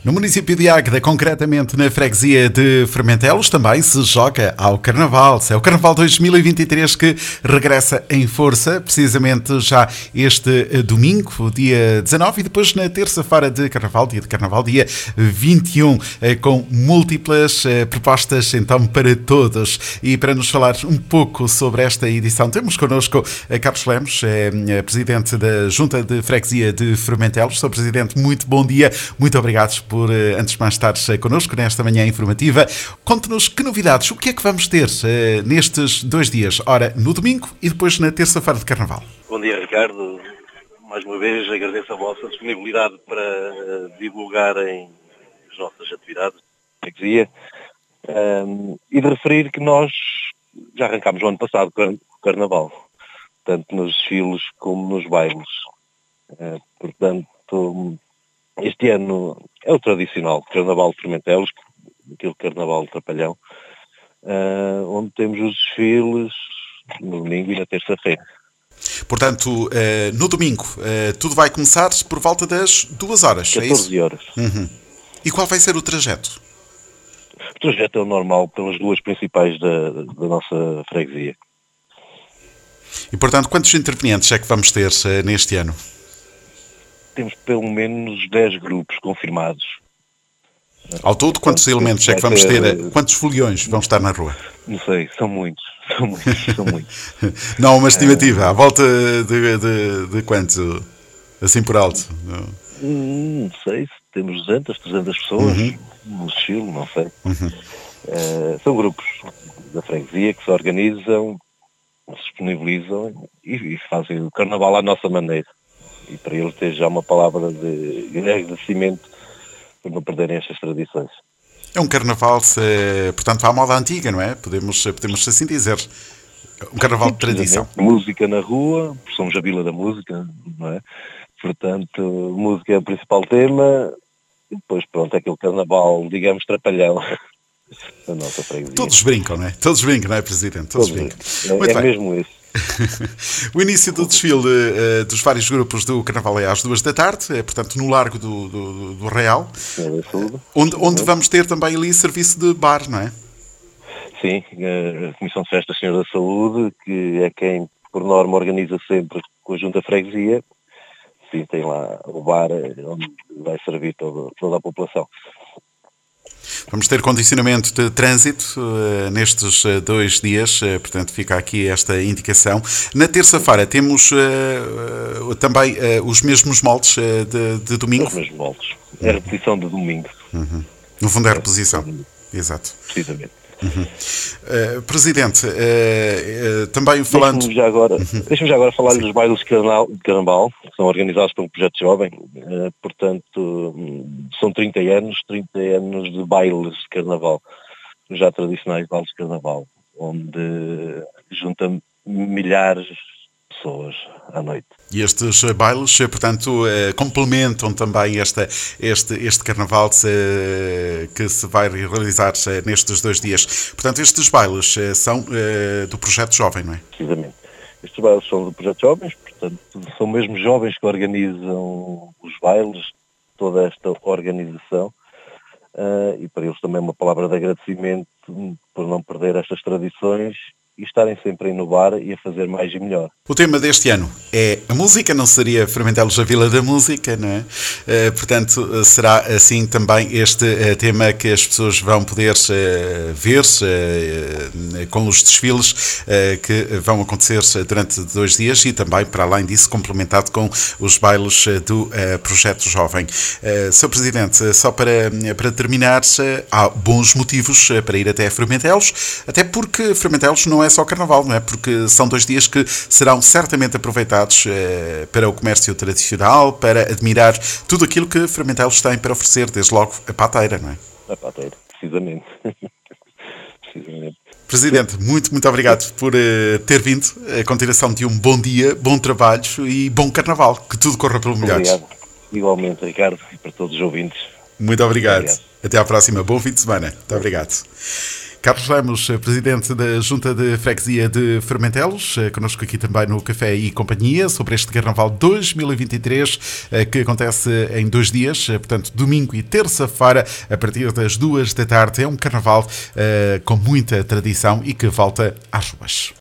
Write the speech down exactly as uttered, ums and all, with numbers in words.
No município de Águeda, concretamente na freguesia de Fermentelos, também se joga ao Carnaval. É o Carnaval dois mil e vinte e três que regressa em força, precisamente já este domingo, dia dezanove, e depois na terça-feira de Carnaval, dia de Carnaval, dia vinte e um, com múltiplas propostas então para todos. E para nos falar um pouco sobre esta edição, temos connosco Carlos Lemos, é presidente da Junta de Freguesia de Fermentelos. Sr. Presidente, muito bom dia, muito obrigado por, antes de mais, estares connosco nesta manhã informativa. Conte-nos que novidades, o que é que vamos ter uh, nestes dois dias, ora, no domingo e depois na terça-feira de Carnaval. Bom dia, Ricardo. Mais uma vez agradeço a vossa disponibilidade para uh, divulgarem as nossas atividades de freguesia um, e de referir que nós já arrancámos o ano passado com o Carnaval, tanto nos desfiles como nos bailes. Uh, portanto, este ano é o tradicional Carnaval de Fermentelos, aquele Carnaval de Trapalhão, uh, onde temos os desfiles no domingo e na terça-feira. Portanto, uh, no domingo, uh, tudo vai começar por volta das duas horas, é isso? catorze horas. Uhum. E qual vai ser o trajeto? O trajeto é o normal pelas duas principais da, da nossa freguesia. E, portanto, quantos intervenientes é que vamos ter uh, neste ano? Temos pelo menos dez grupos confirmados. Ao todo, quantos elementos é que vamos ter? Quantos foliões vão estar na rua? Não sei, são muitos. São muitos, são muitos. Não, uma estimativa. À volta de, de, de quanto? Assim por alto? Não, não sei, temos duzentas, trezentas pessoas uhum. no desfile, não sei. Uhum. Uh, são grupos da freguesia que se organizam, se disponibilizam e, e fazem o carnaval à nossa maneira. E para eles ter já uma palavra de agradecimento por não perderem estas tradições. É um carnaval, se, portanto, à moda antiga, não é? Podemos, podemos assim dizer. Um carnaval Sim, de tradição. Música na rua, somos a Vila da Música, não é? Portanto, música é o principal tema. E depois, pronto, é aquele carnaval, digamos, trapalhão da nossa freguesia. Todos brincam, não é? Todos brincam, não é, Presidente? Todos, Todos brincam. É, é mesmo isso. O início do desfile uh, dos vários grupos do Carnaval é às duas da tarde, é portanto no Largo do, do, do Real, é onde, onde vamos ter também ali serviço de bar, não é? Sim, a Comissão de Festas Senhor da Saúde, que é quem por norma organiza sempre com a Junta Freguesia, sim, tem lá o bar onde vai servir toda, toda a população. Vamos ter condicionamento de trânsito uh, nestes uh, dois dias, uh, portanto fica aqui esta indicação. Na terça-feira temos uh, uh, também uh, os mesmos moldes uh, de, de domingo? Os mesmos moldes. É a repetição de domingo. Uhum. No fundo é a reposição. Exato. Precisamente. Uhum. Uh, Presidente, uh, uh, também falando... Deixe-me já agora, uhum. deixe-me já agora falar Sim. dos bailes de carnaval, de carnaval, que são organizados pelo Projeto Jovem. Uh, portanto, são trinta anos, trinta anos de bailes de carnaval, já tradicionais bailes de carnaval, onde junta milhares de pessoas à noite. E estes bailes, portanto, complementam também esta, este, este carnaval que se vai realizar nestes dois dias. Portanto, estes bailes são do Projeto Jovem, não é? Precisamente. Estes bailes são do Projeto Jovens, portanto, são mesmo jovens que organizam os bailes, toda esta organização, e para eles também uma palavra de agradecimento por não perder estas tradições e estarem sempre a inovar e a fazer mais e melhor. O tema deste ano é a música, não seria Fermentelos a Vila da Música, não é? Uh, portanto, será assim também este uh, tema que as pessoas vão poder uh, ver uh, com os desfiles uh, que vão acontecer durante dois dias e também, para além disso, complementado com os bailes do uh, Projeto Jovem. Uh, Senhor Presidente, só para, para terminar, uh, há bons motivos uh, para ir até Fermentelos, até porque Fermentelos não é só Carnaval, não é? Porque são dois dias que serão certamente aproveitados eh, para o comércio tradicional, para admirar tudo aquilo que Fermentelos tem para oferecer, desde logo a pateira, não é? A pateira, precisamente. precisamente. Presidente, muito, muito obrigado por uh, ter vindo. A continuação de um bom dia, bom trabalho e bom Carnaval. Que tudo corra pelo melhor. Obrigado. Igualmente, Ricardo, e para todos os ouvintes. Muito obrigado. Obrigado. Até à próxima. Bom fim de semana. Muito obrigado. Carlos Lemos, presidente da Junta de Freguesia de Fermentelos, connosco aqui também no Café e Companhia, sobre este Carnaval dois mil e vinte e três, que acontece em dois dias, portanto, domingo e terça-feira, a partir das duas da tarde. É um Carnaval uh, com muita tradição e que volta às ruas.